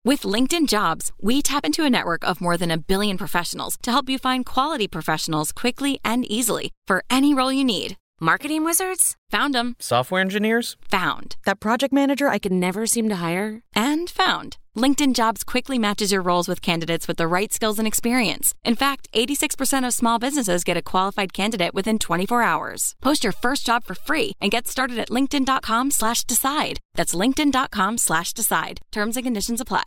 With LinkedIn Jobs, we tap into a network of more than 1 billion professionals to help you find quality professionals quickly and easily for any role you need. Marketing wizards? Found them. Software engineers? Found. That project manager I could never seem to hire? And found. LinkedIn Jobs quickly matches your roles with candidates with the right skills and experience. In fact, 86% of small businesses get a qualified candidate within 24 hours. Post your first job for free and get started at linkedin.com/decide. That's linkedin.com/decide. Terms and conditions apply.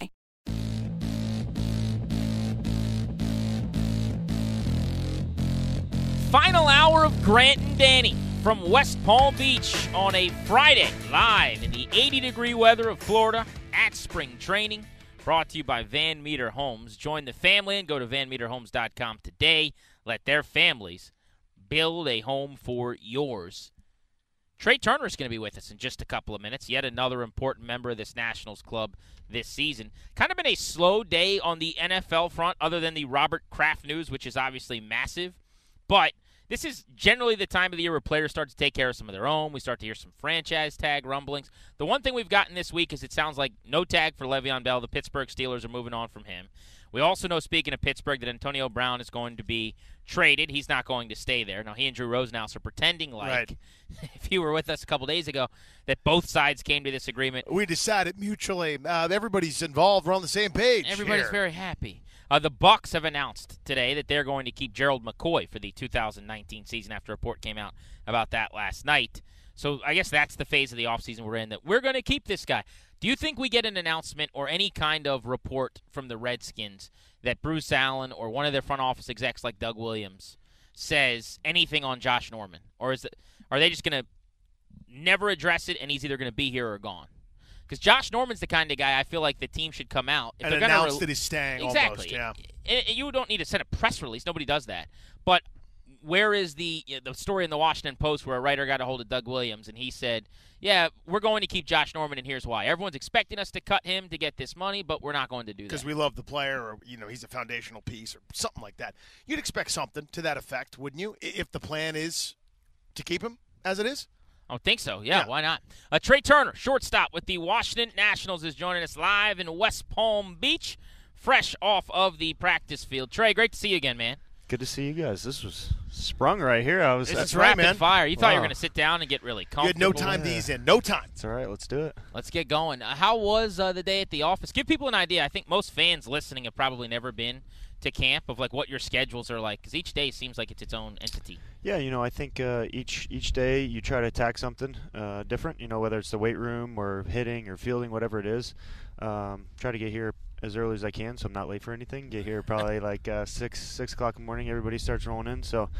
Final hour of Grant and Danny from West Palm Beach on a Friday, live in the 80-degree weather of Florida at spring training. Brought to you by Van Meter Homes. Join the family and go to vanmeterhomes.com today. Let their families build a home for yours. Trey Turner is going to be with us in just a couple of minutes. Yet another important member of this Nationals club this season. Kind of been a slow day on the NFL front other than the Robert Kraft news, which is obviously massive. But this is generally the time of the year where players start to take care of some of their own. We start to hear some franchise tag rumblings. The one thing we've gotten this week is it sounds like no tag for Le'Veon Bell. The Pittsburgh Steelers are moving on from him. We also know, speaking of Pittsburgh, that Antonio Brown is going to be traded. He's not going to stay there. Now, he and Drew Rosenhaus are pretending like, if you were with us a couple days ago, that both sides came to this agreement. We decided mutually. Everybody's involved. We're on the same page. Everybody's here. very happy. The Bucs have announced today that they're going to keep Gerald McCoy for the 2019 season after a report came out about that last night. So I guess that's the phase of the offseason we're in, that we're going to keep this guy. Do you think we get an announcement or any kind of report from the Redskins that Bruce Allen or one of their front office execs like Doug Williams says anything on Josh Norman? Or are they just going to never address it and he's either going to be here or gone? Because Josh Norman's the kind of guy I feel like the team should come out. If and announce that he's staying exactly. Almost, yeah. You don't need to send a press release. Nobody does that. But where is the story in the Washington Post where a writer got a hold of Doug Williams and he said, yeah, we're going to keep Josh Norman and here's why. Everyone's expecting us to cut him to get this money, but we're not going to do that. Because we love the player or, he's a foundational piece or something like that. You'd expect something to that effect, wouldn't you, if the plan is to keep him as it is? I don't think so. Yeah, why not? Trey Turner, shortstop with the Washington Nationals, is joining us live in West Palm Beach, fresh off of the practice field. Trey, great to see you again, man. Good to see you guys. This was sprung right here. This is rapid fire. You thought you were going to sit down and get really comfortable. You had no time to ease in. No time. It's all right. Let's do it. Let's get going. How was the day at the office? Give people an idea. I think most fans listening have probably never been to camp of like what your schedules are like, because each day seems like it's its own entity. Yeah, I think each day you try to attack something different, whether it's the weight room or hitting or fielding, whatever it is. Try to get here as early as I can so I'm not late for anything. Get here probably like 6 o'clock in the morning. Everybody starts rolling in, so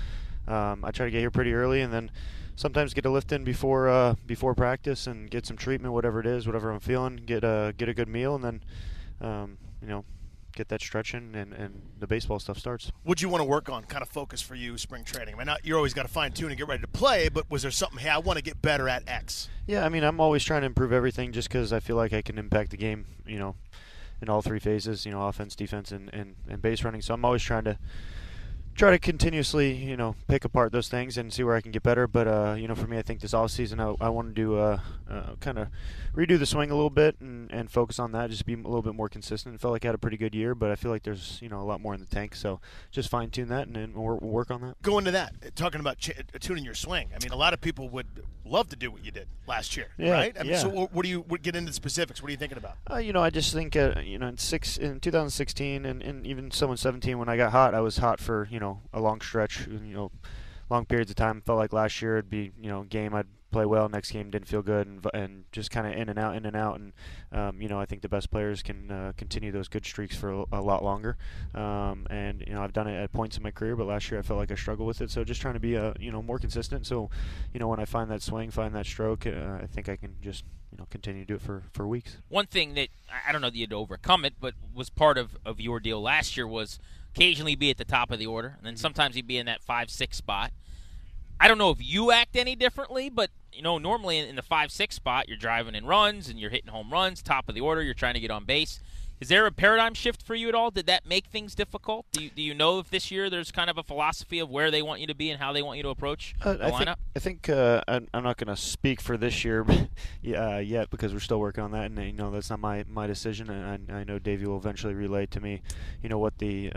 I try to get here pretty early, and then sometimes get a lift in before practice and get some treatment, whatever it is, whatever I'm feeling, get a good meal, and then get that stretch in, and the baseball stuff starts. What'd you want to work on, kind of focus for you, spring training? I mean, you're always got to fine-tune and get ready to play, but was there something, hey, I want to get better at X? Yeah, I mean, I'm always trying to improve everything just because I feel like I can impact the game, in all three phases, offense, defense, and base running. So I'm always try to continuously, pick apart those things and see where I can get better. But, for me, I think this offseason I want to do kind of redo the swing a little bit and focus on that, just be a little bit more consistent. It felt like I had a pretty good year, but I feel like there's, a lot more in the tank. So just fine-tune that and then we'll work on that. Going to that, talking about tuning your swing. I mean, a lot of people would love to do what you did last year, right? I mean, so what do you get into the specifics? What are you thinking about? I just think, in 2016 and even some in 17 when I got hot, I was hot for, a long stretch, long periods of time. Felt like last year it'd be, game I'd play well, next game didn't feel good, and just kind of in and out. And I think the best players can continue those good streaks for a lot longer. And I've done it at points in my career, but last year I felt like I struggled with it. So just trying to be more consistent. So when I find that swing, find that stroke, I think I can just continue to do it for weeks. One thing that I don't know that you'd overcome it, but was part of your deal last year was occasionally be at the top of the order, and then sometimes he'd be in that 5-6 spot. I don't know if you act any differently, but normally in the 5-6 spot, you're driving in runs and you're hitting home runs, top of the order, you're trying to get on base. Is there a paradigm shift for you at all? Did that make things difficult? Do you know if this year there's kind of a philosophy of where they want you to be and how they want you to approach the lineup? I think I'm not going to speak for this year yet because we're still working on that, and that's not my decision. And I know Davey will eventually relay to me, what the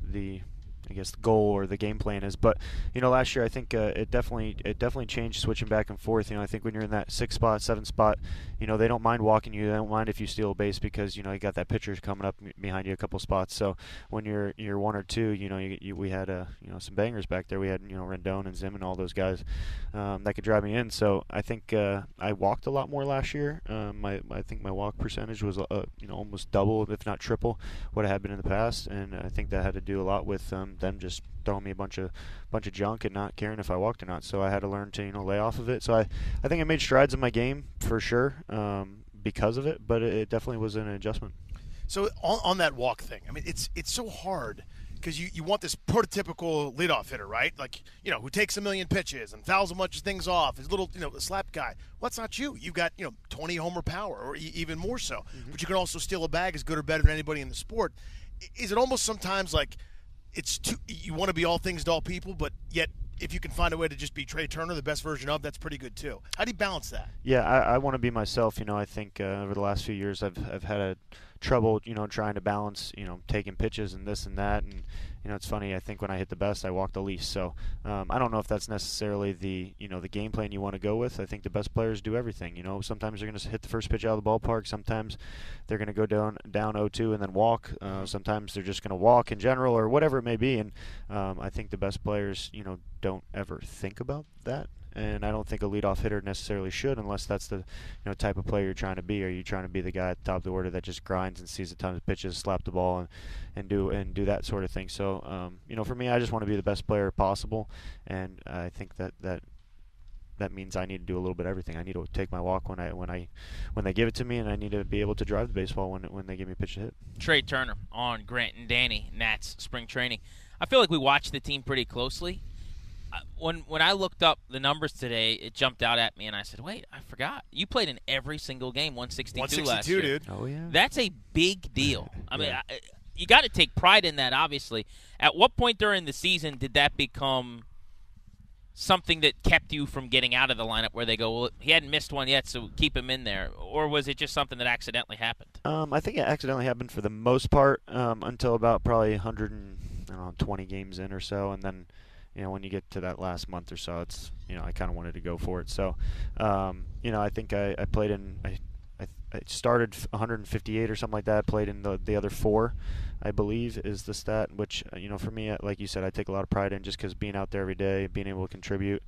I guess the goal or the game plan is. But last year I think it definitely changed switching back and forth. I think when you're in that 6 spot, 7 spot, they don't mind walking you. They don't mind if you steal a base because you got that pitcher coming up behind you a couple spots. So when you're 1 or 2, we had some bangers back there. We had Rendon and Zim and all those guys that could drive me in. So I think I walked a lot more last year. I think my walk percentage was almost double, if not triple, what I had been in the past, and I think that had to do a lot with them just throwing me a bunch of junk and not caring if I walked or not. So I had to learn to lay off of it. So I think I made strides in my game for sure because of it, but it definitely was an adjustment. So on that walk thing, I mean, it's so hard because you want this prototypical leadoff hitter, right? Like, who takes a million pitches and fouls a bunch of things off, his little, slap guy. Well, that's not you. You've got, 20 homer power or even more so. Mm-hmm. But you can also steal a bag as good or better than anybody in the sport. Is it almost sometimes like you want to be all things to all people, but yet if you can find a way to just be Trey Turner, the best version of, that's pretty good too. How do you balance that? Yeah, I want to be myself. I think over the last few years I've had trouble, trying to balance, taking pitches and this and that. And, it's funny, I think when I hit the best, I walk the least. So I don't know if that's necessarily the game plan you want to go with. I think the best players do everything. Sometimes they're going to hit the first pitch out of the ballpark. Sometimes they're going to go down 0-2 and then walk. Sometimes they're just going to walk in general or whatever it may be. And I think the best players, don't ever think about that. And I don't think a leadoff hitter necessarily should, unless that's the type of player you're trying to be. Are you trying to be the guy at the top of the order that just grinds and sees a ton of pitches, slap the ball, and do that sort of thing? So for me, I just want to be the best player possible, and I think that means I need to do a little bit of everything. I need to take my walk when they give it to me, and I need to be able to drive the baseball when they give me a pitch to hit. Trey Turner on Grant and Danny, Nats spring training. I feel like we watched the team pretty closely. When I looked up the numbers today, it jumped out at me, and I said, wait, I forgot. You played in every single game, 162 last year. Dude. Oh, yeah. That's a big deal. I mean, you got to take pride in that, obviously. At what point during the season did that become something that kept you from getting out of the lineup where they go, well, he hadn't missed one yet, so keep him in there? Or was it just something that accidentally happened? I think it accidentally happened for the most part until about probably 120 games in or so, and then when you get to that last month or so, it's I kind of wanted to go for it. So I think I played in I started 158 or something like that. Played in the other 4, I believe, is the stat. Which for me, like you said, I take a lot of pride in just because being out there every day, being able to contribute,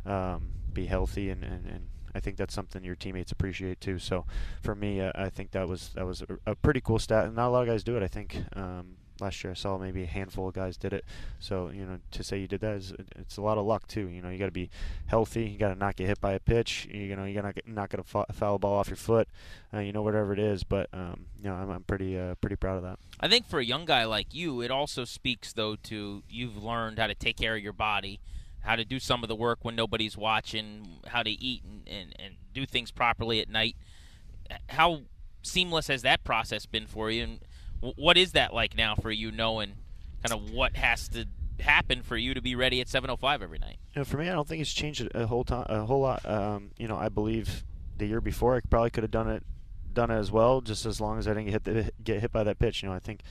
be healthy, and I think that's something your teammates appreciate too. So for me, I think that was a pretty cool stat, and not a lot of guys do it. I think. Last year I saw maybe a handful of guys did it. So, to say you did that it's a lot of luck too. You got to be healthy. You got to not get hit by a pitch. You not going to foul a ball off your foot. Whatever it is. But, I'm pretty proud of that. I think for a young guy like you, it also speaks, though, to you've learned how to take care of your body, how to do some of the work when nobody's watching, how to eat and do things properly at night. How seamless has that process been for you? And what is that like now for you, knowing kind of what has to happen for you to be ready at 7:05 every night? For me, I don't think it's changed a whole lot. I believe the year before I probably could have done it as well, just as long as I didn't get hit by that pitch. I think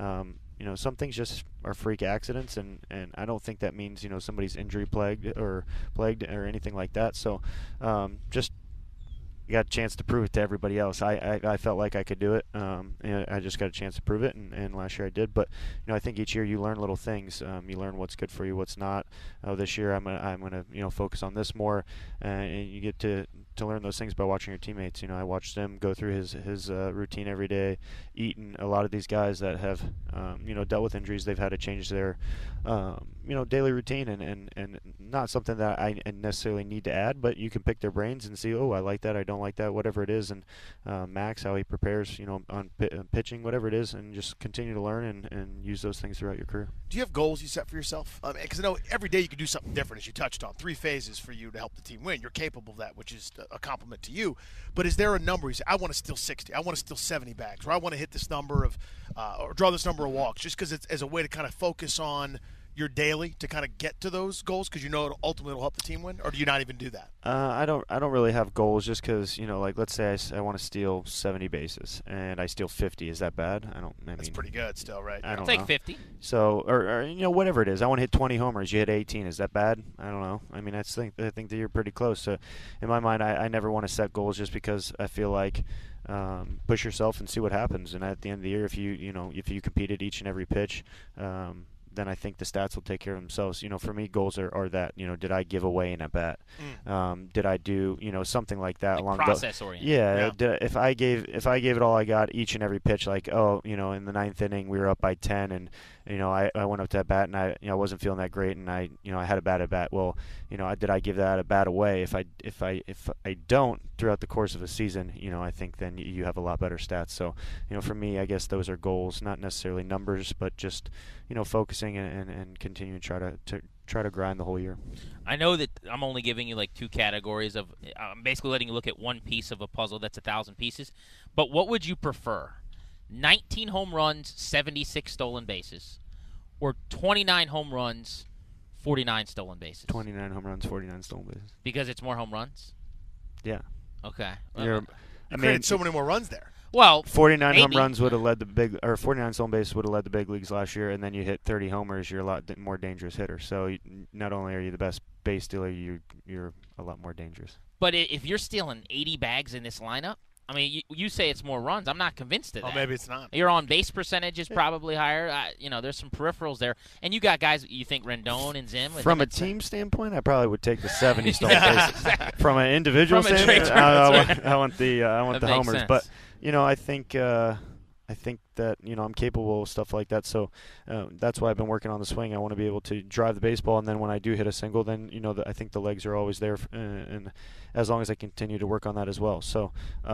some things just are freak accidents, and I don't think that means somebody's injury plagued or anything like that. So just. I got a chance to prove it to everybody else. I felt like I could do it. I just got a chance to prove it, and last year I did. But I think each year you learn little things. You learn what's good for you, what's not. This year I'm gonna focus on this more, and you get to learn those things by watching your teammates. I watched them go through his routine every day, eating. A lot of these guys that have dealt with injuries, they've had to change their daily routine, and not something that I necessarily need to add, but you can pick their brains and see, oh, I like that, I don't don't like that, whatever it is, and Max, how he prepares, on pitching, whatever it is, and just continue to learn and use those things throughout your career. Do you have goals you set for yourself? Because I know every day you can do something different, as you touched on. 3 phases for you to help the team win. You're capable of that, which is a compliment to you. But is there a number you say, I want to steal 60, I want to steal 70 bags, or I want to hit this number of or draw this number of walks, just because it's as a way to kind of focus on your daily to kind of get to those goals, because ultimately it'll help the team win? Or do you not even do that? I don't really have goals, just because, like, let's say I want to steal 70 bases and I steal 50. Is that bad? That's pretty good still, right? I don't Take know. 50. So, or whatever it is. I want to hit 20 homers. You hit 18. Is that bad? I don't know. I mean, I think that you're pretty close. So, in my mind, I never want to set goals, just because I feel like push yourself and see what happens. And at the end of the year, if you competed each and every pitch, then I think the stats will take care of themselves. For me, goals are that, did I give away an at-bat? Did I do, something like that? Like process-oriented. Yeah. If I gave it all I got each and every pitch, like, in the 9th inning we were up by 10, and I went up to bat and I wasn't feeling that great, and I had a bad at-bat. Well, did I give that at-bat away? If I don't throughout the course of a season, I think then you have a lot better stats. So, for me, I guess those are goals, not necessarily numbers, but just, focusing and continuing to try to grind the whole year. I know that I'm only giving you like 2 categories of I'm basically letting you look at one piece of a puzzle that's 1,000 pieces. But what would you prefer? 19 home runs, 76 stolen bases, or 29 home runs, 49 stolen bases? 29 home runs, 49 stolen bases. Because it's more home runs? Yeah. Okay. You created so many more runs there. Well, 49 maybe. home runs would have led 49 stolen bases would have led the big leagues last year, and then you hit 30 homers, you're a lot more dangerous hitter. So not only are you the best base stealer, you're a lot more dangerous. But if you're stealing 80 bags in this lineup, I mean, you say it's more runs. I'm not convinced of that. Oh, maybe it's not. Your on-base percentage is probably higher. There's some peripherals there. And you got guys, you think Rendon and Zim. From a team standpoint, I probably would take the 70 stolen bases. Exactly. From an individual From a standpoint, I want the That makes homers. sense. But, I think that, I'm capable of stuff like that. So that's why I've been working on the swing. I want to be able to drive the baseball, and then when I do hit a single, then, I think the legs are always there, and as long as I continue to work on that as well. So,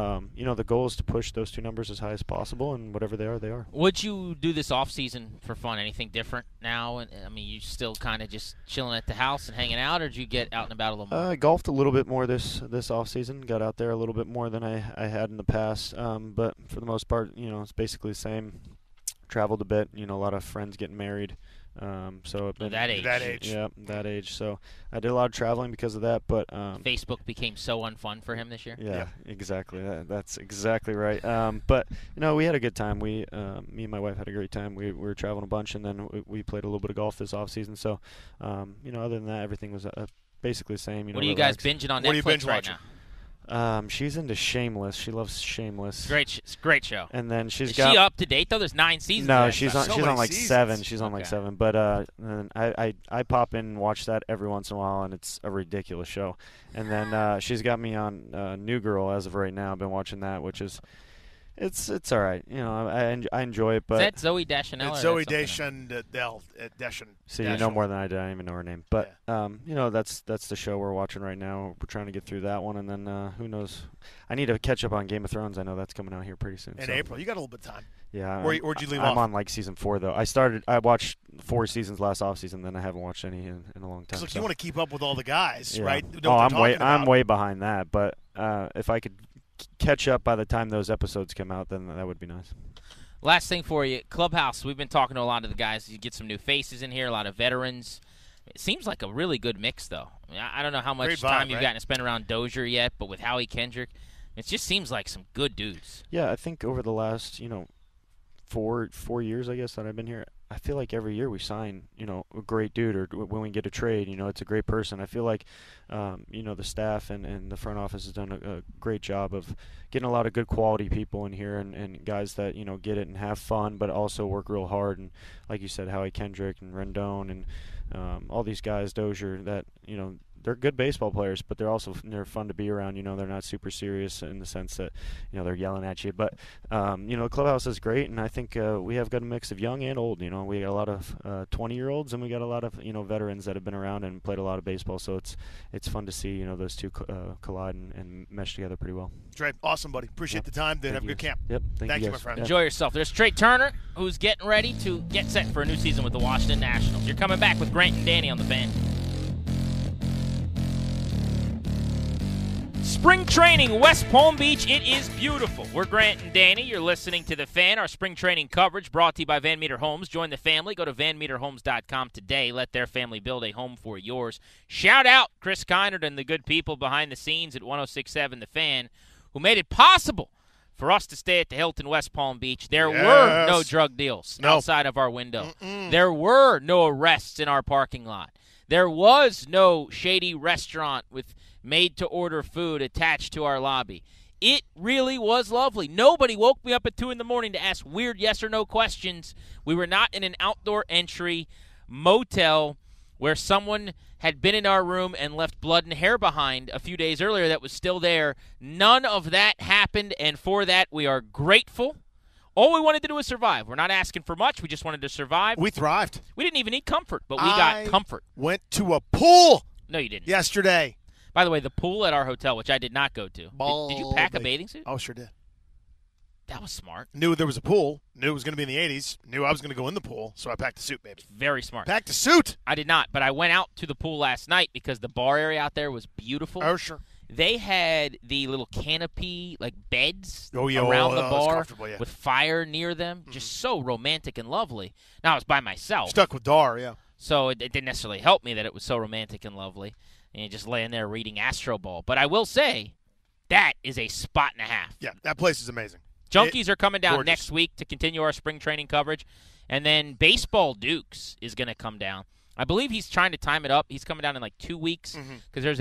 the goal is to push those 2 numbers as high as possible, and whatever they are, they are. Would you do this off-season for fun? Anything different now? And I mean, you still kind of just chilling at the house and hanging out, or did you get out and about a little more? I golfed a little bit more this off-season. Got out there a little bit more than I had in the past. But for the most part, it's basically the same. Traveled a bit. A lot of friends getting married. So That age. Yeah, that age. So I did a lot of traveling because of that. But Facebook became so unfun for him this year. Yeah. Exactly. That's exactly right. But we had a good time. Me and my wife had a great time. We were traveling a bunch, and then we played a little bit of golf this off season. So, other than that, everything was basically the same. What are you guys binging on Netflix right now? She's into Shameless. She loves Shameless. It's a great show. And then Is she up to date though? There's 9 seasons. No, of that she's stuff. on like seasons. 7. She's on like Okay. 7. But and I pop in and watch that every once in a while, and it's a ridiculous show. And then she's got me on New Girl as of right now. I've been watching that, which is it's all right. I enjoy it. But Is that Zoe Deschanel? It's or Zoe that's something Deschanel. see, you know more than I do. I don't even know her name. But that's the show we're watching right now. We're trying to get through that one, and then who knows? I need to catch up on Game of Thrones. I know that's coming out here pretty soon. In so. April. You got a little bit of time. Yeah. Where'd you leave I'm off? on like season 4 though. I watched 4 seasons last offseason, then I haven't watched any in a long time. Look, you want to keep up with all the guys, Yeah. right? Know what they're talking I'm about. way behind that. But if I could catch up by the time those episodes come out, then that would be nice. Last thing for you, Clubhouse. We've been talking to a lot of the guys. You get some new faces in here, a lot of veterans. It seems like a really good mix, though. I mean, I don't know how much Great vibe, time you've right? gotten to spend around Dozier yet, but with Howie Kendrick, it just seems like some good dudes. Yeah, I think over the last 4 years, I guess, that I've been here, I feel like every year we sign a great dude, or when we get a trade, it's a great person. I feel like the staff and the front office has done a great job of getting a lot of good quality people in here, and guys that get it and have fun, but also work real hard. And like you said, Howie Kendrick and Rendon and all these guys, Dozier, that they're good baseball players, but they're fun to be around. They're not super serious in the sense that they're yelling at you. But the clubhouse is great, and I think we have got a mix of young and old. We got a lot of 20-year-olds, and we got a lot of veterans that have been around and played a lot of baseball. So it's fun to see those two collide and mesh together pretty well. Trey, awesome, buddy. Appreciate the time. Then have a good camp. Yep. Thank you, my friend. Enjoy yourself. There's Trey Turner, who's getting ready to get set for a new season with the Washington Nationals. You're coming back with Grant and Danny on the Fan. Spring training, West Palm Beach. It is beautiful. We're Grant and Danny. You're listening to The Fan, our spring training coverage brought to you by Van Meter Homes. Join the family. Go to vanmeterhomes.com today. Let their family build a home for yours. Shout out Chris Keinert and the good people behind the scenes at 106.7 The Fan who made it possible for us to stay at the Hilton West Palm Beach. There were no drug deals outside of our window. There were no arrests in our parking lot. There was no shady restaurant with made-to-order food attached to our lobby. It really was lovely. Nobody woke me up at 2 in the morning to ask weird yes or no questions. We were not in an outdoor entry motel where someone had been in our room and left blood and hair behind a few days earlier that was still there. None of that happened, and for that we are grateful. All we wanted to do was survive. We're not asking for much. We just wanted to survive. We thrived. We didn't even need comfort, but we got comfort. Went to a pool. No, you didn't. Yesterday. By the way, the pool at our hotel, which I did not go to. Did you pack a bathing suit? Oh, sure did. That was smart. Knew there was a pool. Knew it was going to be in the 80s. Knew I was going to go in the pool, so I packed a suit, baby. Very smart. Packed a suit. I did not, but I went out to the pool last night because the bar area out there was beautiful. Oh, sure. They had the little canopy, beds around the bar yeah. with fire near them. Just so romantic and lovely. Now, I was by myself. Stuck with Dar, yeah. So it didn't necessarily help me that it was so romantic and lovely. And you're just laying there reading Astro Ball. But I will say, that is a spot and a half. Yeah, that place is amazing. Junkies are coming down gorgeous. next week to continue our spring training coverage. And then Baseball Dukes is going to come down. I believe he's trying to time it up. He's coming down in 2 weeks because there's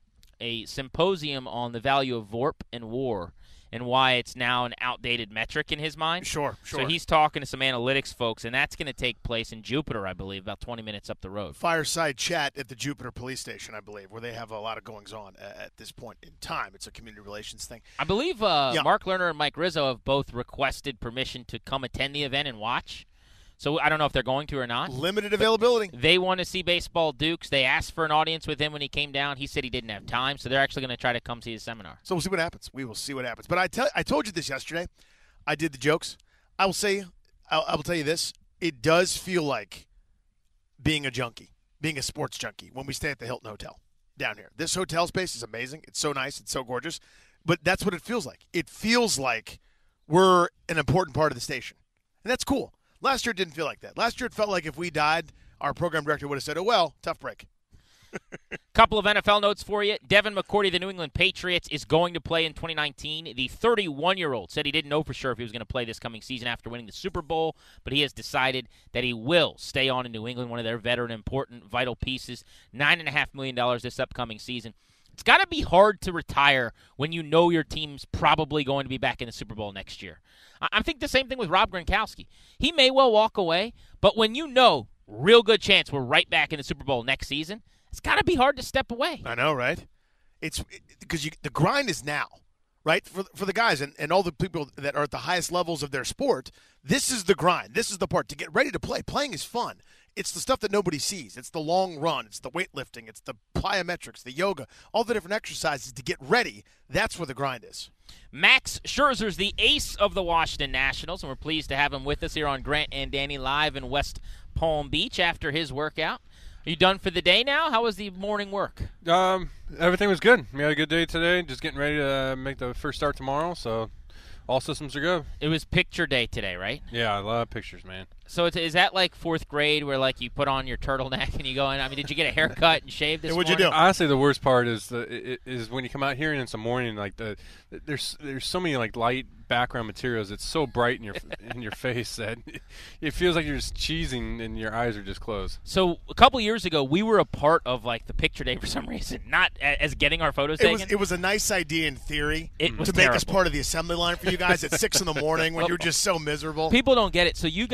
a symposium on the value of VORP and WAR and why it's now an outdated metric in his mind. Sure. So he's talking to some analytics folks, and that's going to take place in Jupiter, I believe, about 20 minutes up the road. Fireside chat at the Jupiter Police Station, I believe, where they have a lot of goings-on at this point in time. It's a community relations thing. I believe Mark Lerner and Mike Rizzo have both requested permission to come attend the event and watch. So I don't know if they're going to or not. Limited availability. They want to see Baseball Dukes. They asked for an audience with him when he came down. He said he didn't have time, so they're actually going to try to come see his seminar. So we'll see what happens. We will see what happens. But I told you this yesterday. I did the jokes. I will tell you this. It does feel like being a junkie, being a sports junkie when we stay at the Hilton Hotel down here. This hotel space is amazing. It's so nice. It's so gorgeous. But that's what it feels like. It feels like we're an important part of the station. And that's cool. Last year it didn't feel like that. Last year it felt like if we died, our program director would have said, oh, well, tough break. Couple of NFL notes for you. Devin McCourty, the New England Patriots, is going to play in 2019. The 31-year-old said he didn't know for sure if he was going to play this coming season after winning the Super Bowl, but he has decided that he will stay on in New England, one of their veteran, important, vital pieces. $9.5 million this upcoming season. It's got to be hard to retire when you know your team's probably going to be back in the Super Bowl next year. I think the same thing with Rob Gronkowski. He may well walk away, but when you know, real good chance we're right back in the Super Bowl next season, it's got to be hard to step away. I know, right? It's because the grind is now, right? For the guys and all the people that are at the highest levels of their sport, this is the grind. This is the part to get ready to play. Playing is fun. It's the stuff that nobody sees. It's the long run. It's the weightlifting. It's the plyometrics, the yoga, all the different exercises to get ready. That's where the grind is. Max Scherzer's the ace of the Washington Nationals, and we're pleased to have him with us here on Grant and Danny live in West Palm Beach after his workout. Are you done for the day now? How was the morning work? Everything was good. We had a good day today. Just getting ready to make the first start tomorrow, so all systems are good. It was picture day today, right? Yeah, I love pictures, man. So is that like fourth grade where like you put on your turtleneck and you go in? I mean, did you get a haircut and shave this morning? What'd you do? Honestly, the worst part is when you come out here and it's a morning, like there's so many like light background materials. It's so bright in your face that it feels like you're just cheesing and your eyes are just closed. So a couple years ago, we were a part of like the picture day for some reason, not as getting our photos taken. It was a nice idea in theory to make us part of the assembly line for you guys at 6 in the morning when you're just so miserable. People don't get it. So you guys literally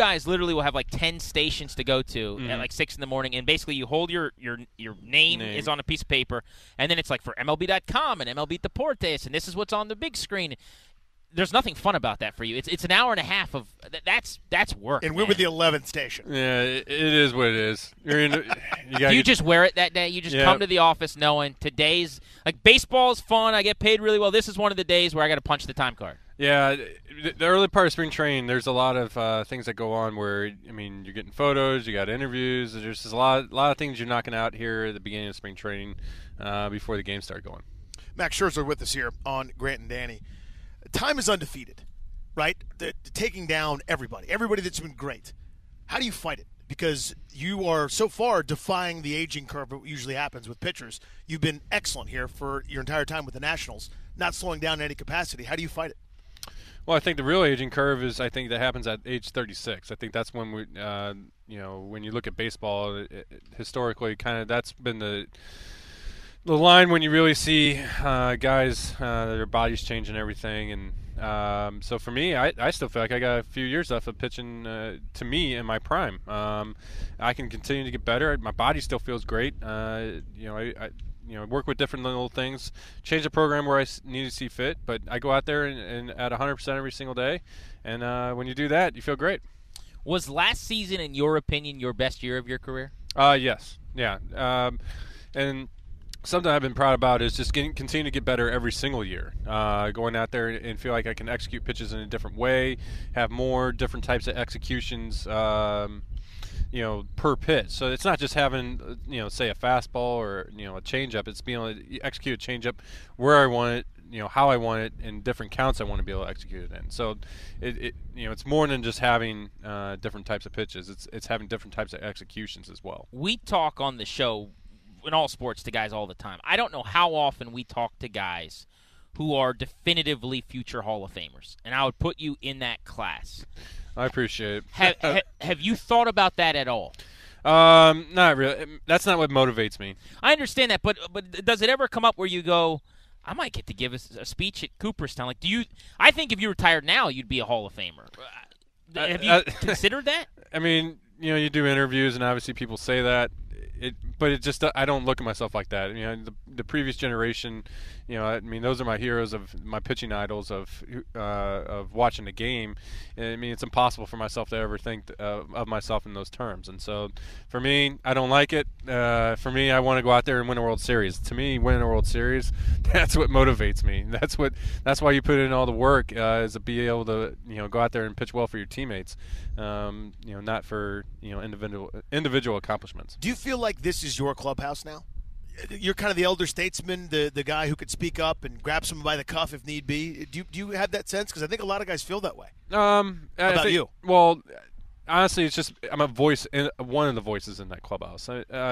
literally will have like 10 stations to go to at like 6 in the morning, and basically you hold your name is on a piece of paper, and then it's like for MLB.com and MLB Deportes, and this is what's on the big screen. There's nothing fun about that for you. It's an hour and a half of that's work. And we're with the 11th station. Yeah, it is what it is. Do you just wear it that day? You just come to the office knowing today's like baseball's fun. I get paid really well. This is one of the days where I got to punch the time card. Yeah, the early part of spring training, there's a lot of things that go on where, I mean, you're getting photos, you got interviews. There's just a lot of things you're knocking out here at the beginning of spring training before the games start going. Max Scherzer with us here on Grant and Danny. Time is undefeated, right? The taking down everybody that's been great. How do you fight it? Because you are so far defying the aging curve that usually happens with pitchers. You've been excellent here for your entire time with the Nationals, not slowing down in any capacity. How do you fight it? Well, I think the real aging curve is, I think, that happens at age 36. I think that's when we, when you look at baseball, historically, kind of that's been the line when you really see guys, their bodies change and everything. And so for me, I still feel like I got a few years left of pitching to me in my prime. I can continue to get better. My body still feels great. I work with different little things, change the program where I need to see fit, but I go out there and at 100% every single day. And when you do that, you feel great. Was last season, in your opinion, your best year of your career? Yes. Yeah. And something I've been proud about is just continue to get better every single year. Going out there and feel like I can execute pitches in a different way, have more different types of executions, per pitch. So it's not just having, say a fastball or, a changeup. It's being able to execute a changeup where I want it, how I want it, in different counts I want to be able to execute it in. So it's more than just having different types of pitches. It's having different types of executions as well. We talk on the show in all sports to guys all the time. I don't know how often we talk to guys who are definitively future Hall of Famers, and I would put you in that class. I appreciate it. Have you thought about that at all? Not really. That's not what motivates me. I understand that, but does it ever come up where you go, I might get to give a speech at Cooperstown? Like, I think if you retired now, you'd be a Hall of Famer. Have you considered that? I mean, you do interviews, and obviously people say that. But it just, I don't look at myself like that. The previous generation, those are my heroes, of my pitching idols of watching the game. I mean, it's impossible for myself to ever think of myself in those terms. And so, for me, I don't like it. For me, I want to go out there and win a World Series. To me, winning a World Series, that's what motivates me. That's why you put in all the work, is to be able to go out there and pitch well for your teammates. Not for individual accomplishments. Do you feel like this is your clubhouse now? You're kind of the elder statesman, the guy who could speak up and grab someone by the cuff if need be. Do you have that sense? Because I think a lot of guys feel that way. How about you? Well, honestly, it's just I'm a voice, one of the voices in that clubhouse.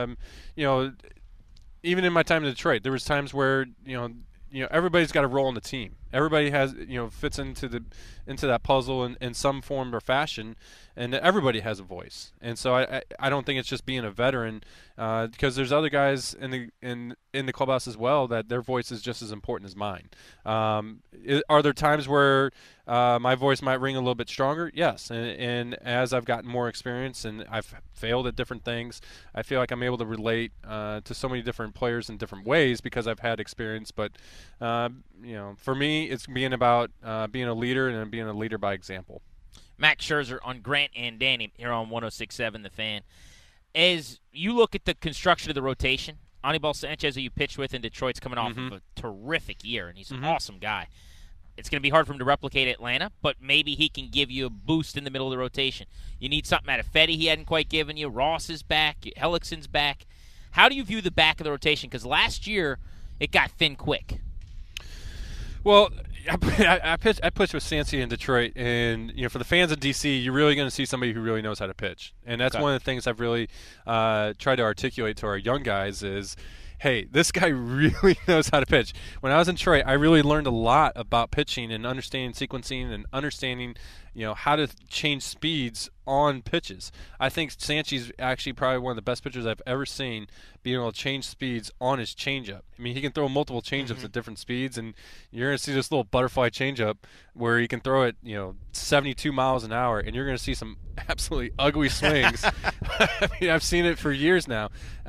Even in my time in Detroit, there was times where everybody's got a role in the team. Everybody has fits into that puzzle in some form or fashion, and everybody has a voice. And so I don't think it's just being a veteran, because there's other guys in the clubhouse as well that their voice is just as important as mine. Are there times where my voice might ring a little bit stronger? Yes. And as I've gotten more experience and I've failed at different things, I feel like I'm able to relate to so many different players in different ways because I've had experience. But for me, it's being about being a leader and being a leader by example. Max Scherzer on Grant and Danny here on 106.7 The Fan. As you look at the construction of the rotation, Anibal Sanchez, who you pitched with in Detroit's coming off of a terrific year, and he's an awesome guy. It's going to be hard for him to replicate Atlanta, but maybe he can give you a boost in the middle of the rotation. You need something out of Fetty he hadn't quite given you. Ross is back. Hellickson's back. How do you view the back of the rotation? Because last year it got thin quick. Well, I pitched with Sanchez in Detroit, and for the fans of DC, you're really going to see somebody who really knows how to pitch, and that's one of the things I've really tried to articulate to our young guys is, hey, this guy really knows how to pitch. When I was in Troy, I really learned a lot about pitching and understanding sequencing and understanding, how to change speeds on pitches. I think Sanchi's actually probably one of the best pitchers I've ever seen being able to change speeds on his changeup. I mean, he can throw multiple changeups at different speeds, and you're going to see this little butterfly changeup where he can throw it, 72 miles an hour, and you're going to see some absolutely ugly swings. I mean, I've seen it for years now.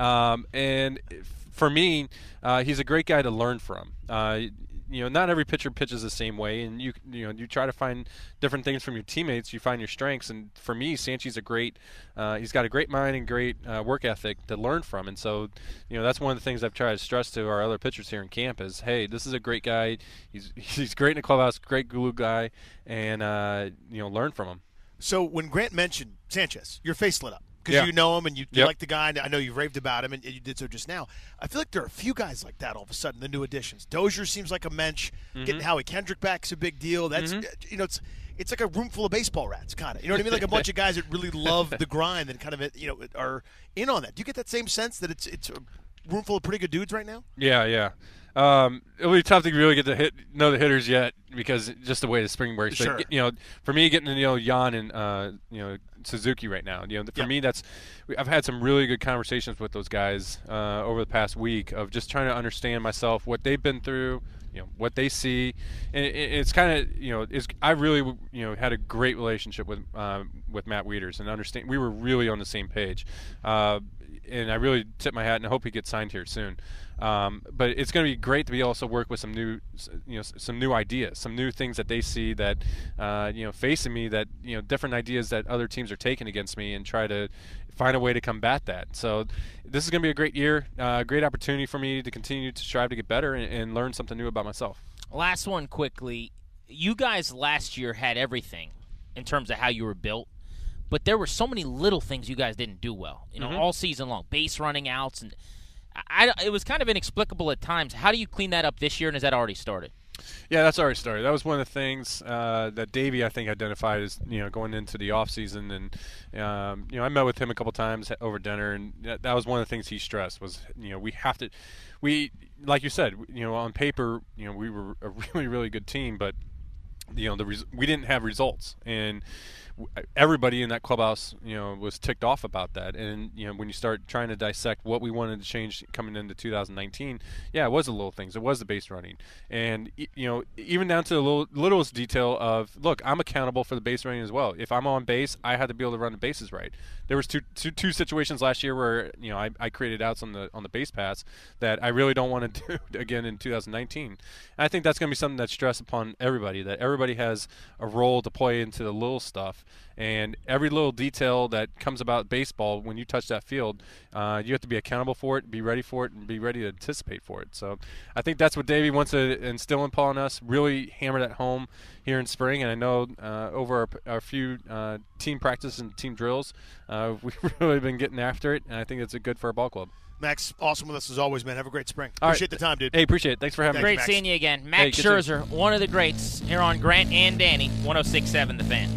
And for me, he's a great guy to learn from. Not every pitcher pitches the same way, and you try to find different things from your teammates. You find your strengths, and for me, Sanchi's he's got a great mind and great work ethic to learn from. And so, that's one of the things I've tried to stress to our other pitchers here in camp is, hey, this is a great guy. He's great in the clubhouse, great glue guy, and learn from him. So when Grant mentioned Sanchez, your face lit up. Because Yeah. you know him and you Yep. like the guy. And I know you raved about him, and you did so just now. I feel like there are a few guys like that all of a sudden, the new additions. Dozier seems like a mensch. Getting Howie Kendrick back is a big deal. That's it's like a room full of baseball rats, kind of. You know what I mean? Like a bunch of guys that really love the grind and kind of are in on that. Do you get that same sense that it's a room full of pretty good dudes right now? Yeah. It'll be tough to really get to know the hitters yet because just the way the spring works. Sure. But, for me, getting to know Jan and Suzuki right now. For me, I've had some really good conversations with those guys over the past week of just trying to understand myself, what they've been through, what they see, and it's kind of I really had a great relationship with Matt Wieters and understand we were really on the same page, and I really tip my hat and I hope he gets signed here soon. But it's going to be great to be also work with some new ideas, some new things that they see that, facing me that, different ideas that other teams are taking against me and try to find a way to combat that. So this is going to be a great year, great opportunity for me to continue to strive to get better and learn something new about myself. Last one quickly. You guys last year had everything in terms of how you were built, but there were so many little things you guys didn't do well, all season long, base running outs, and it was kind of inexplicable at times. How do you clean that up this year, and has that already started? Yeah, that's already started. That was one of the things that Davey, I think, identified as going into the off season, and I met with him a couple times over dinner, and that was one of the things he stressed was we like you said, on paper, we were a really, really good team, but we didn't have results, and everybody in that clubhouse, was ticked off about that. And, when you start trying to dissect what we wanted to change coming into 2019, it was the little things. It was the base running. And, even down to the littlest detail of, look, I'm accountable for the base running as well. If I'm on base, I had to be able to run the bases right. There was two situations last year where, I created outs on the base pass that I really don't want to do again in 2019. And I think that's going to be something that's stressed upon everybody, that everybody has a role to play into the little stuff. And every little detail that comes about baseball, when you touch that field, you have to be accountable for it, be ready for it, and be ready to anticipate for it. So I think that's what Davey wants to instill upon us, really hammer that home here in spring. And I know over our few team practices and team drills, we've really been getting after it, and I think it's good for our ball club. Max, awesome with us as always, man. Have a great spring. All Appreciate right. the time, dude. Hey, appreciate it. Thanks for having me. Great Max. seeing you again. Max Hey, good Scherzer, one of the greats here on Grant and Danny, 106.7 The Fan.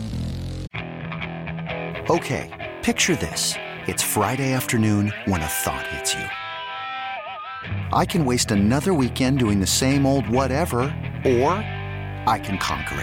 Okay, picture this. It's Friday afternoon when a thought hits you. I can waste another weekend doing the same old whatever, or I can conquer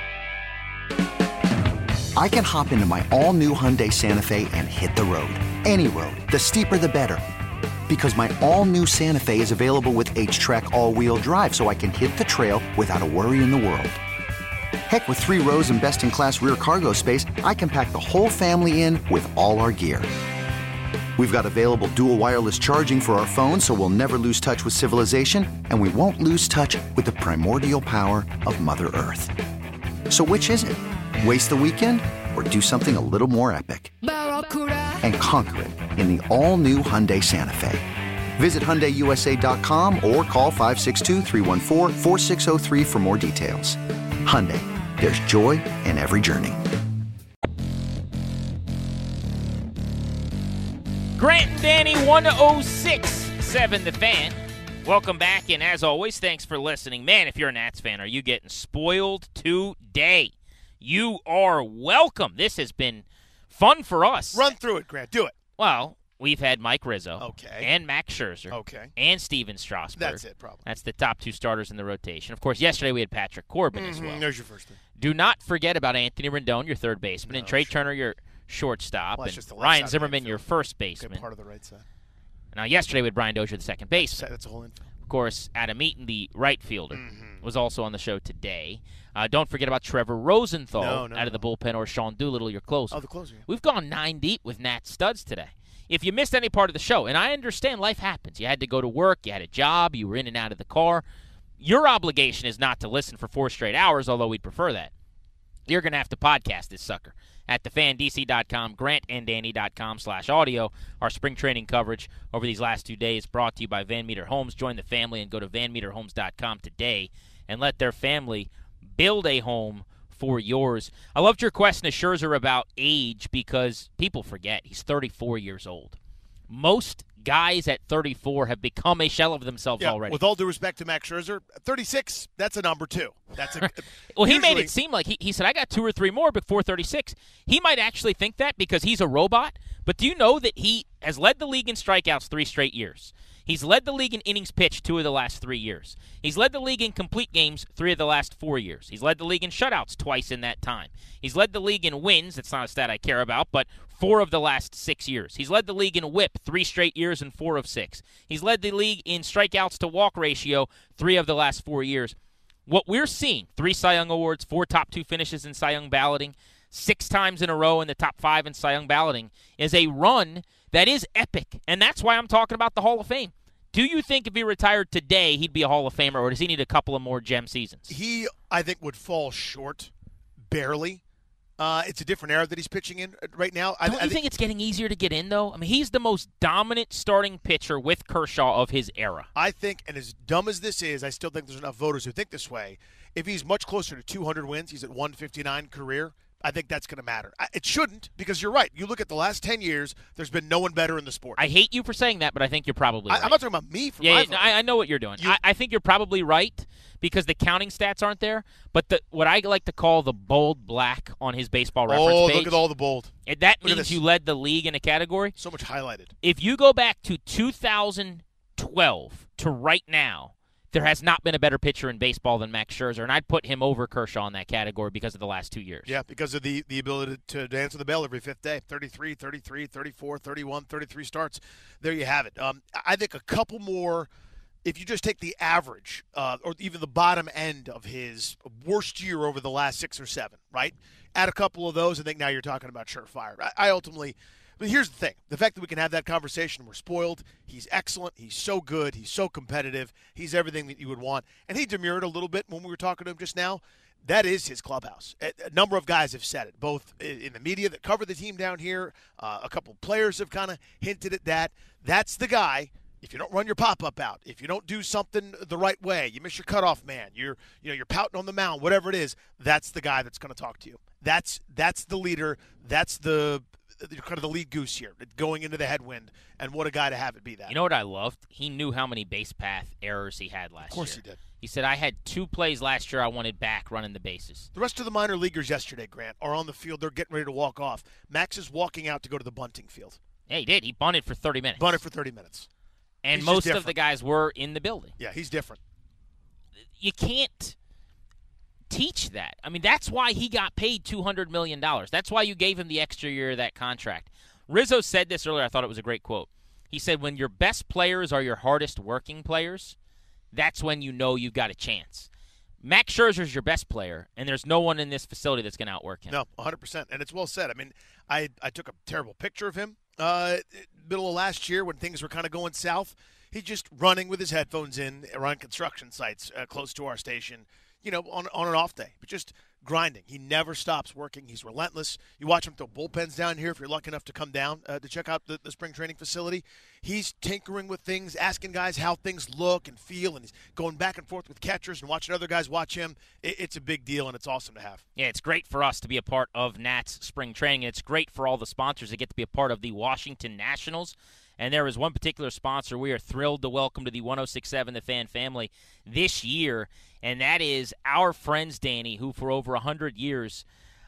it. I can hop into my all-new Hyundai Santa Fe and hit the road. Any road. The steeper, the better. Because my all-new Santa Fe is available with H-Track all-wheel drive, so I can hit the trail without a worry in the world. Heck, with 3 rows and best-in-class rear cargo space, I can pack the whole family in with all our gear. We've got available dual wireless charging for our phones, so we'll never lose touch with civilization, and we won't lose touch with the primordial power of Mother Earth. So which is it? Waste the weekend or do something a little more epic? And conquer it in the all-new Hyundai Santa Fe. Visit HyundaiUSA.com or call 562-314-4603 for more details. Hyundai, there's joy in every journey. Grant and Danny, 106.7 The Fan. Welcome back, and as always, thanks for listening. Man, if you're a Nats fan, are you getting spoiled today? You are welcome. This has been fun for us. Run through it, Grant. Do it. Well, we've had Mike Rizzo. Okay. And Max Scherzer. Okay. And Steven Strasburg. That's it, probably. That's the top 2 starters in the rotation. Of course, yesterday we had Patrick Corbin as well. There's your first thing. Do not forget about Anthony Rendon, your third baseman, and Trey Turner, your shortstop, Well, it's and just the left Ryan side of the Zimmerman, infield. your first Okay, baseman. part of the right side. Now, yesterday we had Brian Dozier, the second baseman. That's a whole infield. Of course, Adam Eaton, the right fielder, was also on the show today. Don't forget about Trevor Rosenthal out of the bullpen, or Sean Doolittle, your closer. Oh, the closer. We've gone 9 deep with Nat Studs today. If you missed any part of the show, and I understand life happens. You had to go to work, you had a job, you were in and out of the car. Your obligation is not to listen for 4 straight hours, although we'd prefer that. You're going to have to podcast this sucker at thefandc.com, grantanddanny.com/audio. Our spring training coverage over these last 2 days brought to you by Van Meter Homes. Join the family and go to vanmeterhomes.com today and let their family build a home for yours. I loved your question to Scherzer about age because people forget he's 34 years old. Most guys at 34 have become a shell of themselves already. With all due respect to Max Scherzer, 36, that's a number 2. That's a Well, he made it seem like he said, I got 2 or 3 more before 36. He might actually think that because he's a robot, but do you know that he has led the league in strikeouts 3 straight years? He's led the league in innings pitched 2 of the last 3 years. He's led the league in complete games 3 of the last 4 years. He's led the league in shutouts twice in that time. He's led the league in wins. That's not a stat I care about, but 4 of the last 6 years. He's led the league in whip 3 straight years and 4 of 6. He's led the league in strikeouts to walk ratio 3 of the last 4 years. What we're seeing, 3 Cy Young awards, 4 top 2 finishes in Cy Young balloting, 6 times in a row in the top 5 in Cy Young balloting, is a run that is epic, and that's why I'm talking about the Hall of Fame. Do you think if he retired today, he'd be a Hall of Famer, or does he need a couple of more gem seasons? He, I think, would fall short, barely. It's a different era that he's pitching in right now. Don't you think it's getting easier to get in, though? I mean, he's the most dominant starting pitcher with Kershaw of his era. I think, and as dumb as this is, I still think there's enough voters who think this way. If he's much closer to 200 wins, he's at 159 career, I think that's going to matter. It shouldn't, because you're right. You look at the last 10 years, there's been no one better in the sport. I hate you for saying that, but I think you're probably right. I'm not talking about me. I know what you're doing. I think you're probably right because the counting stats aren't there, but what I like to call the bold black on his baseball reference page. Oh, look at all the bold. That means you led the league in a category. So much highlighted. If you go back to 2012 to right now, there has not been a better pitcher in baseball than Max Scherzer, and I'd put him over Kershaw in that category because of the last 2 years. Yeah, because of the ability to answer the bell every 5th day. 33, 33, 34, 31, 33 starts. There you have it. I think a couple more, if you just take the average or even the bottom end of his worst year over the last 6 or 7, right? Add a couple of those, I think now you're talking about surefire. I ultimately – but here's the thing. The fact that we can have that conversation, we're spoiled. He's excellent. He's so good. He's so competitive. He's everything that you would want. And he demurred a little bit when we were talking to him just now. That is his clubhouse. A number of guys have said it, both in the media that cover the team down here. A couple players have kind of hinted at that. That's the guy. If you don't run your pop-up out, if you don't do something the right way, you miss your cutoff man, you're pouting on the mound, whatever it is, that's the guy that's going to talk to you. That's the leader. That's the kind of the lead goose here, going into the headwind, and what a guy to have it be that. You know what I loved? He knew how many base path errors he had last year. Of course he did. He said, I had 2 plays last year I wanted back running the bases. The rest of the minor leaguers yesterday, Grant, are on the field. They're getting ready to walk off. Max is walking out to go to the bunting field. Yeah, he did. He bunted for 30 minutes. Bunted for 30 minutes. And He's most of the guys were in the building. Yeah, he's different. You can't teach that. I mean, that's why he got paid $200 million. That's why you gave him the extra year of that contract. Rizzo said this earlier. I thought it was a great quote. He said, when your best players are your hardest working players, that's when you know you've got a chance. Max Scherzer's your best player, and there's no one in this facility that's going to outwork him. No, 100%. And it's well said. I mean, I took a terrible picture of him middle of last year when things were kind of going south. He's just running with his headphones in around construction sites close to our station, on an off day. But just grinding. He never stops working. He's relentless. You watch him throw bullpens down here if you're lucky enough to come down to check out the spring training facility. He's tinkering with things, asking guys how things look and feel, and he's going back and forth with catchers and watching other guys watch him. It's a big deal, and it's awesome to have. Yeah, it's great for us to be a part of Nats spring training, and it's great for all the sponsors that get to be a part of the Washington Nationals. And there is one particular sponsor we are thrilled to welcome to the 106.7 The Fan family this year, and that is our friends, Danny, who for over 100 years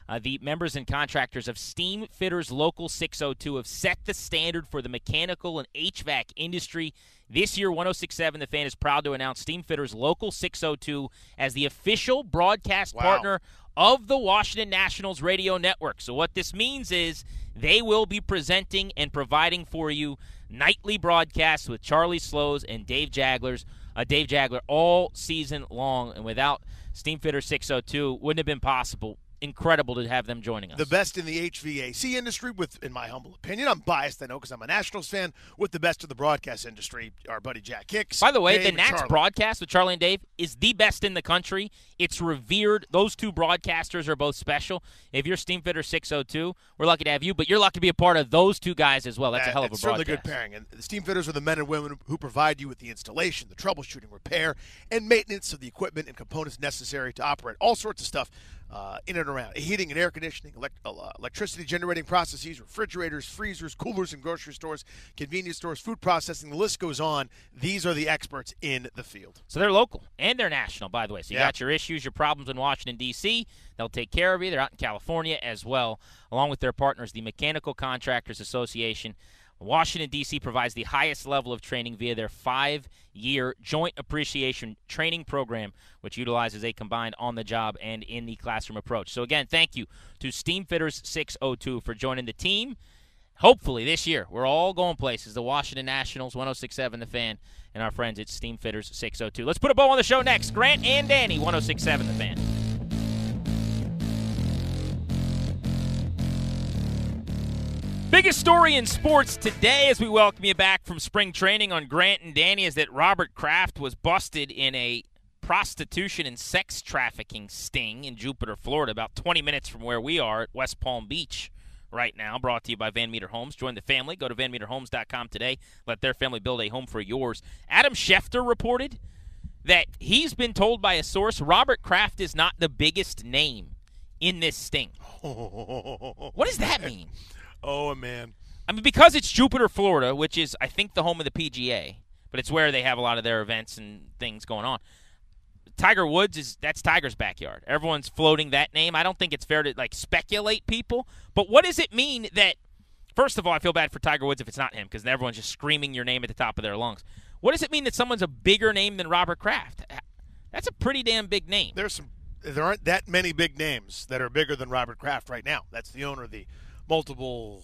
The members and contractors of Steam Fitters Local 602 have set the standard for the mechanical and HVAC industry. This year, 106.7 The Fan is proud to announce Steam Fitters Local 602 as the official broadcast partner of the Washington Nationals radio network. So what this means is they will be presenting and providing for you nightly broadcasts with Charlie Slows and Dave Jaggler all season long. And without Steam Fitters 602, wouldn't have been possible. Incredible to have them joining us. The best in the HVAC industry, with, in my humble opinion, I'm biased, I know, because I'm a Nationals fan, with the best of the broadcast industry, our buddy Jack Hicks. By the way, Dave the Nats broadcast with Charlie and Dave is the best in the country. It's revered. Those two broadcasters are both special. If you're Steam Fitter 602, we're lucky to have you, but you're lucky to be a part of those two guys as well. That's a hell of a broadcast. Certainly good pairing. And the Steam Fitters are the men and women who provide you with the installation, the troubleshooting, repair, and maintenance of the equipment and components necessary to operate all sorts of stuff in and around heating and air conditioning, electricity generating processes, refrigerators, freezers, coolers in grocery stores, convenience stores, food processing. The list goes on. These are the experts in the field. So they're local and they're national, by the way. So you got your issues, your problems in Washington, D.C. They'll take care of you. They're out in California as well, along with their partners, the Mechanical Contractors Association. Washington, D.C. provides the highest level of training via their 5-year Joint Appreciation Training Program, which utilizes a combined on-the-job and in-the-classroom approach. So, again, thank you to Steam Fitters 602 for joining the team. Hopefully this year we're all going places. The Washington Nationals, 106.7 The Fan, and our friends at Steam Fitters 602. Let's put a bow on the show next. Grant and Danny, 106.7 The Fan. Biggest story in sports today as we welcome you back from spring training on Grant and Danny is that Robert Kraft was busted in a prostitution and sex trafficking sting in Jupiter, Florida, about 20 minutes from where we are at West Palm Beach right now, brought to you by Van Meter Homes. Join the family. Go to VanMeterHomes.com today. Let their family build a home for yours. Adam Schefter reported that he's been told by a source Robert Kraft is not the biggest name in this sting. What does that mean? Oh, man. I mean, because it's Jupiter, Florida, which is, I think, the home of the PGA, but it's where they have a lot of their events and things going on. Tiger Woods, that's Tiger's backyard. Everyone's floating that name. I don't think it's fair to, speculate people. But what does it mean that, first of all, I feel bad for Tiger Woods if it's not him, because everyone's just screaming your name at the top of their lungs. What does it mean that someone's a bigger name than Robert Kraft? That's a pretty damn big name. There aren't that many big names that are bigger than Robert Kraft right now. That's the owner of the multiple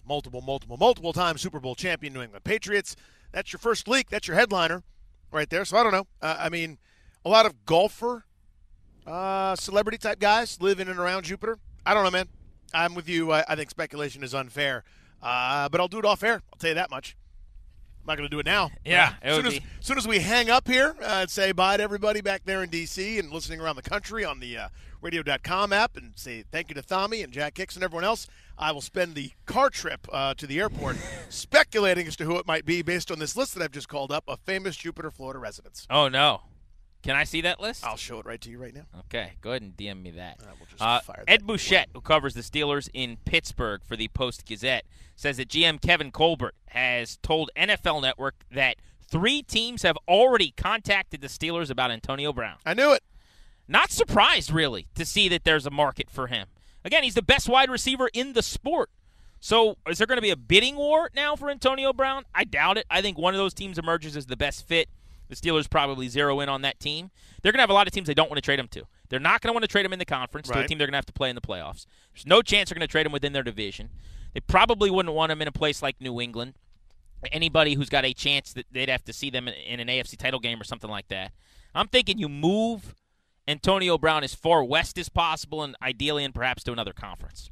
time Super Bowl champion New England Patriots. That's your first leak. That's your headliner right there. So I don't know. I mean, a lot of golfer, celebrity-type guys live in and around Jupiter. I don't know, man. I'm with you. I think speculation is unfair. But I'll do it off air. I'll tell you that much. I'm not going to do it now. Yeah. As soon as we hang up here, I'd say bye to everybody back there in D.C. and listening around the country on the radio.com app, and say thank you to Thami and Jack Hicks and everyone else. I will spend the car trip to the airport speculating as to who it might be based on this list that I've just called up of famous Jupiter, Florida residents. Oh, no. Can I see that list? I'll show it right to you right now. Okay, go ahead and DM me that. We'll just fire Ed that. Bouchette, who covers the Steelers in Pittsburgh for the Post-Gazette, says that GM Kevin Colbert has told NFL Network that 3 teams have already contacted the Steelers about Antonio Brown. I knew it. Not surprised, really, to see that there's a market for him. Again, he's the best wide receiver in the sport. So is there going to be a bidding war now for Antonio Brown? I doubt it. I think one of those teams emerges as the best fit. The Steelers probably zero in on that team. They're going to have a lot of teams they don't want to trade him to. They're not going to want to trade him in the conference to a team they're going to have to play in the playoffs. There's no chance they're going to trade him within their division. They probably wouldn't want him in a place like New England. Anybody who's got a chance that they'd have to see them in an AFC title game or something like that. I'm thinking you move Antonio Brown as far west as possible and ideally and perhaps to another conference.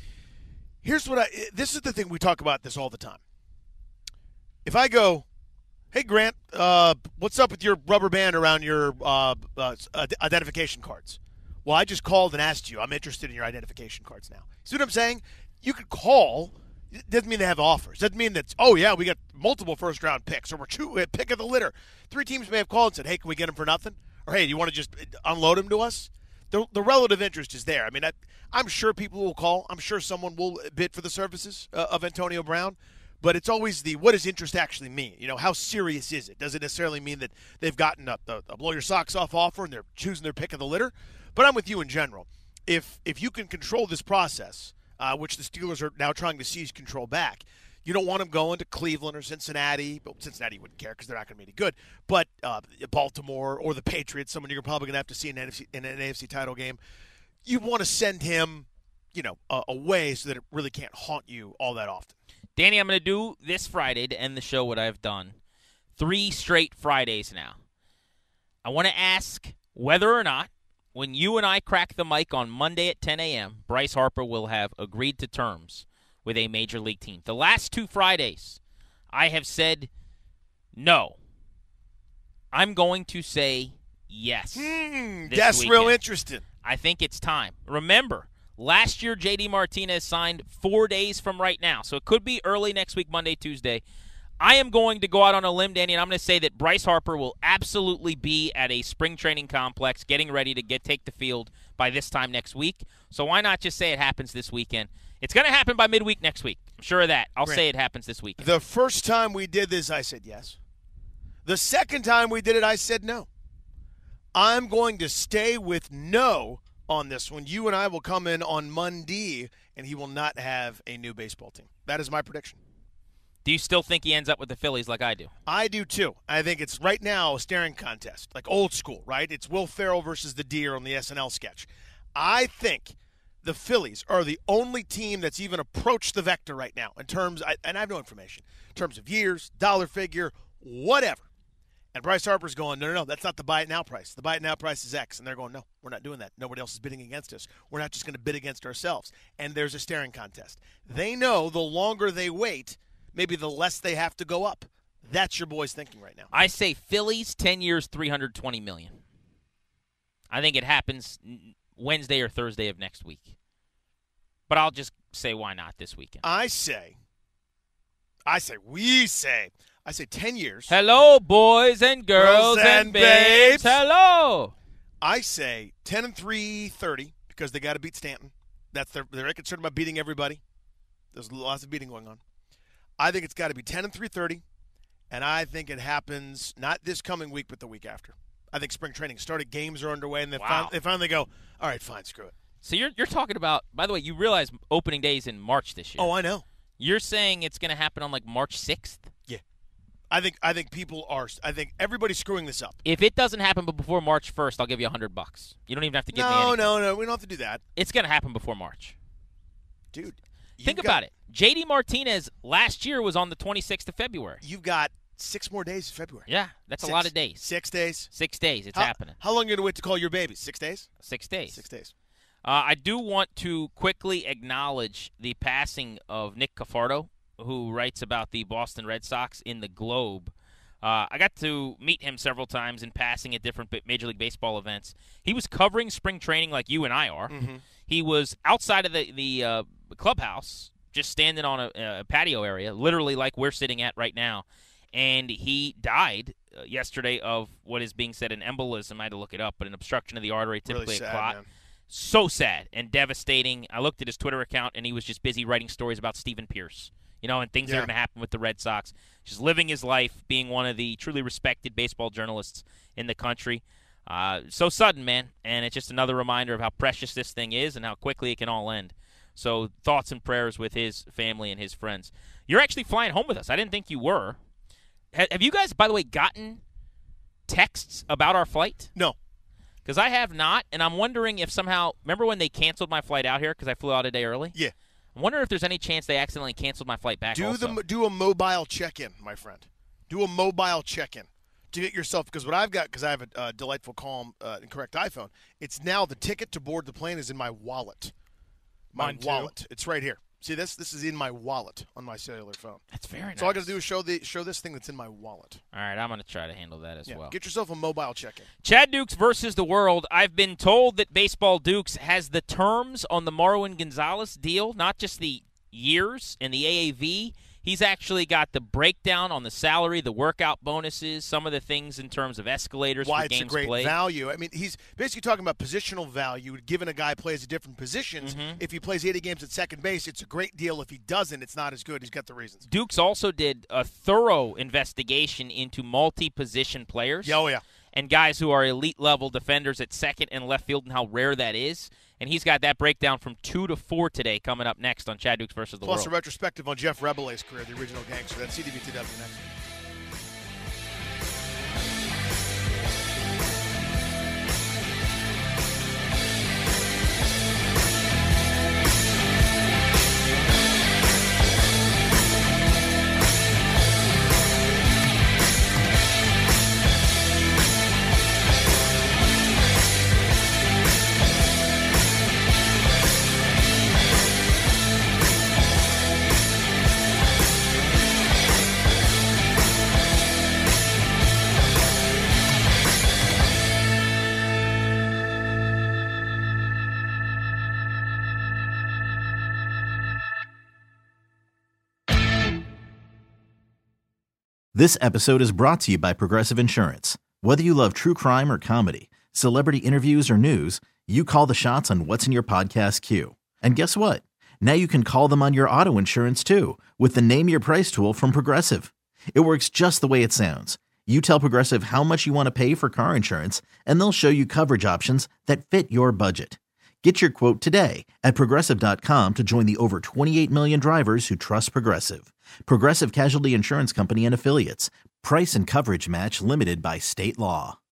This is the thing, we talk about this all the time. If I go, hey, Grant, what's up with your rubber band around your identification cards? Well, I just called and asked you. I'm interested in your identification cards now. See what I'm saying? You could call. It doesn't mean they have offers. It doesn't mean that, we got multiple first-round picks, or we're pick of the litter. 3 teams may have called and said, hey, can we get him for nothing? Or, hey, do you want to just unload him to us? The relative interest is there. I mean, I'm sure people will call. I'm sure someone will bid for the services of Antonio Brown. But it's always what does interest actually mean? How serious is it? Does it necessarily mean that they've gotten a blow-your-socks-off offer and they're choosing their pick of the litter? But I'm with you in general. if you can control this process, which the Steelers are now trying to seize control back, you don't want him going to Cleveland or Cincinnati. Well, Cincinnati wouldn't care because they're not going to be any good. But Baltimore or the Patriots, someone you're probably going to have to see in an AFC title game, you want to send him, away so that it really can't haunt you all that often. Danny, I'm going to do this Friday to end the show what I've done 3 straight Fridays now. I want to ask whether or not, when you and I crack the mic on Monday at 10 a.m., Bryce Harper will have agreed to terms with a major league team. The last 2 Fridays, I have said no. I'm going to say yes. That's weekend. real interesting. I think it's time. Remember, last year J.D. Martinez signed 4 days from right now, so it could be early next week, Monday, Tuesday. I am going to go out on a limb, Danny, and I'm going to say that Bryce Harper will absolutely be at a spring training complex getting ready to take the field by this time next week. So why not just say it happens this weekend? It's going to happen by midweek next week. I'm sure of that. I'll say it happens this weekend. The first time we did this, I said yes. The second time we did it, I said no. I'm going to stay with no on this one. You and I will come in on Monday, and he will not have a new baseball team. That is my prediction. Do you still think he ends up with the Phillies like I do? I do, too. I think it's right now a staring contest, like old school, right? It's Will Ferrell versus the deer on the SNL sketch. I think the Phillies are the only team that's even approached the vector right now in terms, and I have no information, in terms of years, dollar figure, whatever. And Bryce Harper's going, no, that's not the buy it now price. The buy it now price is X. And they're going, no, we're not doing that. Nobody else is bidding against us. We're not just going to bid against ourselves. And there's a staring contest. They know the longer they wait, maybe the less they have to go up. That's your boys thinking right now. I say Phillies, 10 years, $320 million. I think it happens Wednesday or Thursday of next week. But I'll just say why not this weekend. I say 10 years. Hello, boys and girls and babes. Hello. I say 10-3-30 because they got to beat Stanton. They're very concerned about beating everybody. There's lots of beating going on. I think it's got to be 10-3-30, and I think it happens not this coming week but the week after. I think spring training started, games are underway, and they finally go, all right, fine, screw it. So you're talking about, by the way, you realize opening day is in March this year. Oh, I know. You're saying it's going to happen on like March 6th? Yeah. I think everybody's screwing this up. If it doesn't happen before March 1st, I'll give you $100. You don't even have to give me anything. No, we don't have to do that. It's going to happen before March. Dude. Think about it. J.D. Martinez last year was on the 26th of February. You've got 6 more days of February. Yeah, that's a lot of days. 6 days? 6 days. It's happening. How long are you going to wait to call your baby? 6 days? 6 days. 6 days. I do want to quickly acknowledge the passing of Nick Cafardo, who writes about the Boston Red Sox in the Globe. I got to meet him several times in passing at different Major League Baseball events. He was covering spring training like you and I are. Mm-hmm. He was outside of the clubhouse, just standing on a patio area, literally like we're sitting at right now. And he died yesterday of what is being said an embolism. I had to look it up, but an obstruction of the artery, typically really a sad, clot. man. So sad and devastating. I looked at his Twitter account, and he was just busy writing stories about Stephen Pierce, and things that are going to happen with the Red Sox. Just living his life, being one of the truly respected baseball journalists in the country. So sudden, man, and it's just another reminder of how precious this thing is and how quickly it can all end. So thoughts and prayers with his family and his friends. You're actually flying home with us. I didn't think you were. Have you guys, by the way, gotten texts about our flight? No. Because I have not, and I'm wondering if somehow – remember when they canceled my flight out here because I flew out a day early? Yeah. I wonder if there's any chance they accidentally canceled my flight back also. Do a mobile check-in, my friend. Do a mobile check-in to get yourself – because what I've got, because I have a delightful, calm, and correct iPhone, it's now the ticket to board the plane is in my wallet. Mine too. Wallet. It's right here. See this? This is in my wallet on my cellular phone. That's very nice. So all I got to do is show this thing that's in my wallet. All right, I'm going to try to handle that as well. Get yourself a mobile check-in. Chad Dukes versus the world. I've been told that Baseball Dukes has the terms on the Marwin Gonzalez deal, not just the years and the AAV. He's actually got the breakdown on the salary, the workout bonuses, some of the things in terms of escalators Why for games it's a great played. value. I mean, he's basically talking about positional value, given a guy plays at different positions. Mm-hmm. If he plays 80 games at second base, it's a great deal. If he doesn't, it's not as good. He's got the reasons. Dukes also did a thorough investigation into multi-position players. Yeah, oh, yeah. and guys who are elite level defenders at second and left field and how rare that is. And he's got that breakdown from 2 to 4 today coming up next on Chad Dukes versus the Plus World. a retrospective on Jeff Rebelay's career, the original gangster. That's CDB2W next. This episode is brought to you by Progressive Insurance. Whether you love true crime or comedy, celebrity interviews or news, you call the shots on what's in your podcast queue. And guess what? Now you can call them on your auto insurance too with the Name Your Price tool from Progressive. It works just the way it sounds. You tell Progressive how much you want to pay for car insurance, and they'll show you coverage options that fit your budget. Get your quote today at Progressive.com to join the over 28 million drivers who trust Progressive. Progressive Casualty Insurance Company and Affiliates. Price and coverage match limited by state law.